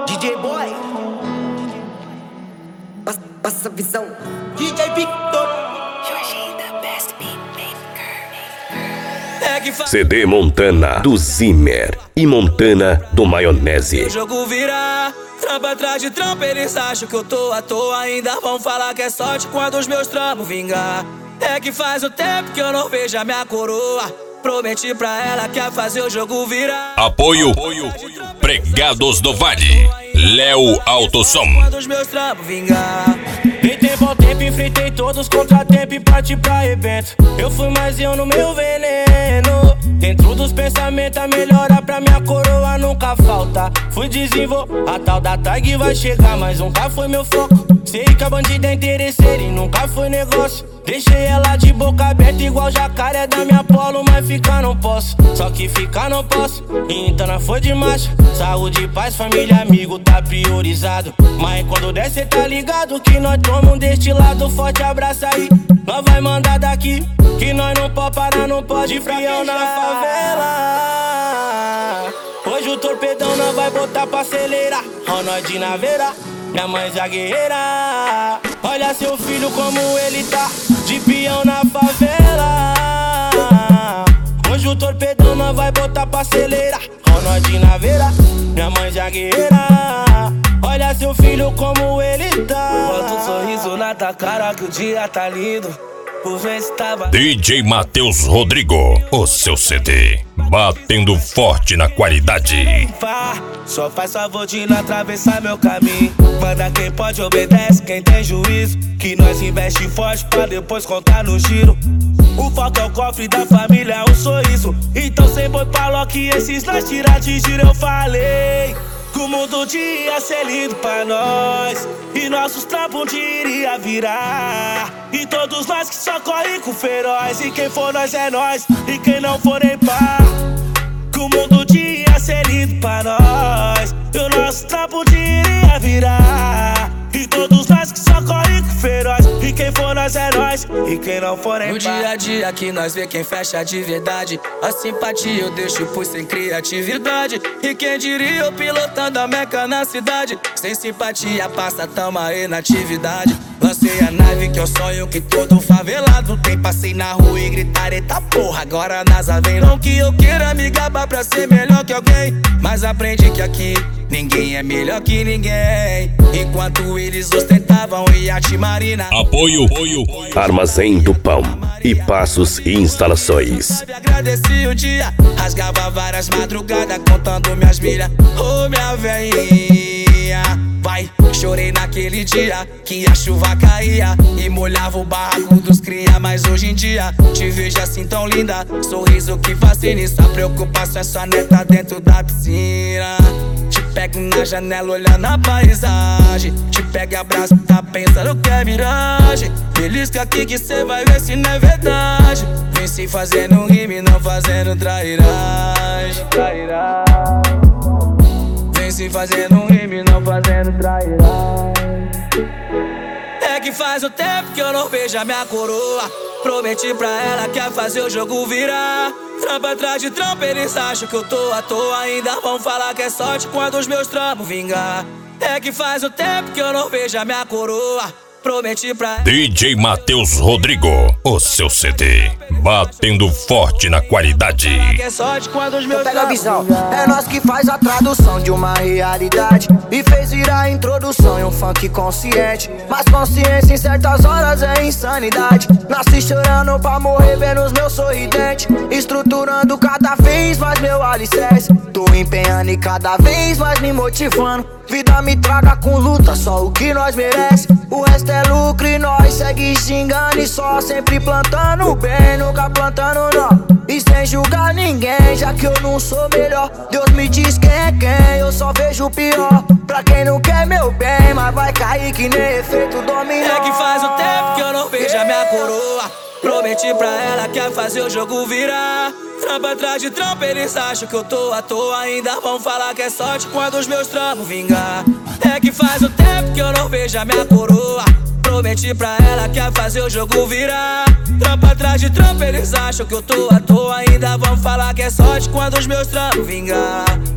DJ Boy, passa a visão. DJ Victor, CD Montana do Zimmer e Montana do Maionese. O jogo vira, trampa atrás de trampa, eles acham que eu tô à toa. Ainda vão falar que é sorte quando os meus trampos vingar. É que faz o tempo que eu não vejo a minha coroa. Prometi pra ela que ia fazer o jogo virar. Apoio Pregados do Vale, Léo Autosom. Quando os meus trampos vingar. Em tempo ao tempo enfrentei todos os contratempos e parti pra evento. Eu fui mais eu no meu veneno. Dentro dos pensamentos a melhora pra minha coroa nunca falta. Fui desenvolver, a tal da tag vai chegar, mas nunca foi meu foco. Sei que a bandida é interesseira e nunca foi negócio. Deixei ela de boca aberta igual jacaré da minha polo, mas ficar não posso. Só que ficar não posso, então não foi de macho. Saúde, paz, família, amigo, tá priorizado. Mas quando der cê tá ligado que nós tomamos deste lado. Forte abraço aí, nós vai mandar daqui. Que nós não pode parar, não pode frião na favela. Hoje o torpedão nós vai botar pra acelerar. Ó nós de naveira, minha mãe já guerreira. Olha seu filho como ele tá, de peão na favela. Hoje o torpedão nós vai botar pra acelerar. Ó nós de naveira, minha mãe já guerreira. Olha seu filho como ele tá. Bota um sorriso na tua cara que o dia tá lindo. Por ver se tava DJ Matheus Rodrigo, o seu CD, batendo forte na qualidade. Só faz favor de não atravessar meu caminho. Manda quem pode, obedece quem tem juízo. Que nós investe forte pra depois contar no giro. O foco é o cofre da família, é um sorriso. Então sem boi pra Loki, esses nós tirar de giro. Eu falei que o mundo ia ser lindo pra nós e nossos trampos um dia iria virar. E todos nós que só correm com feroz. E quem for nós é nós, e quem não for nem pá. Que o mundo ia ser lindo pra nós e o nosso trampo um dia iria virar. E todos nós que só correm com feroz. E quem for nós é nós, e quem não for nem pá. No dia a dia que nós vê quem fecha de verdade. A simpatia eu deixo por sem criatividade. E quem diria eu pilotando a meca na cidade. Sem simpatia passa, tamo aí na atividade. Lancei a nave que é o sonho que todo favelado tem. Passei na rua e gritar, eita porra, agora a NASA vem. Não que eu queira me gabar pra ser melhor que alguém, mas aprendi que aqui ninguém é melhor que ninguém. Enquanto eles ostentavam iate marina. Apoio Armazém do Pão e Passos e Instalações. Agradeci o dia, rasgava várias madrugadas contando minhas milhas. Ô minha veinha, vai, chorei naquele dia que a chuva caía e molhava o barraco dos cria. Mas hoje em dia te vejo assim tão linda, sorriso que fascina. Sua preocupação é sua neta dentro da piscina. Te pego na janela olhando a paisagem. Te pego e abraço, tá pensando que é miragem. Belisca aqui que cê vai ver se não é verdade. Vem se fazendo rime, não fazendo trairagem. Vem se fazendo rime, não fazendo trairagem. É que faz o tempo que eu não vejo a minha coroa. Prometi pra ela que ia fazer o jogo virar. Trampa atrás de trampa, eles acham que eu tô à toa. Ainda vão falar que é sorte quando os meus trampos vingar. É que faz o tempo que eu não vejo a minha coroa. Prometi pra DJ Matheus Rodrigo, o seu CD, batendo forte na qualidade. que é sorte quando os meus pega a visão. vingar. É nós que faz a tradução de uma realidade e fez virar a introdução em um funk consciente. Mas consciência em certas horas é insanidade. Nasci chorando pra morrer vendo os meus sorridentes, estruturando cada vez mais meu alicerce. Tô empenhando e cada vez mais me motivando. Vida me traga com luta, só o que nós merece. O resto é lucro e nós segue xingando e só sempre plantando bem, nunca plantando não. E sem julgar ninguém, já que eu não sou melhor. Deus me diz quem é quem, eu só vejo o pior. Pra quem não quer meu bem, mas vai cair que nem efeito dominó. É que faz o tempo que eu não vejo a minha coroa. Prometi pra ela que ia fazer o jogo virar. Trampa atrás de trampa, eles acham que eu tô à toa. Ainda vão falar que é sorte quando os meus trampos vingar. É que faz o tempo que eu não vejo a minha coroa. Prometi pra ela que ia fazer o jogo virar. Trampa atrás de trampa, eles acham que eu tô à toa. Ainda vão falar que é sorte quando os meus trampos vingar.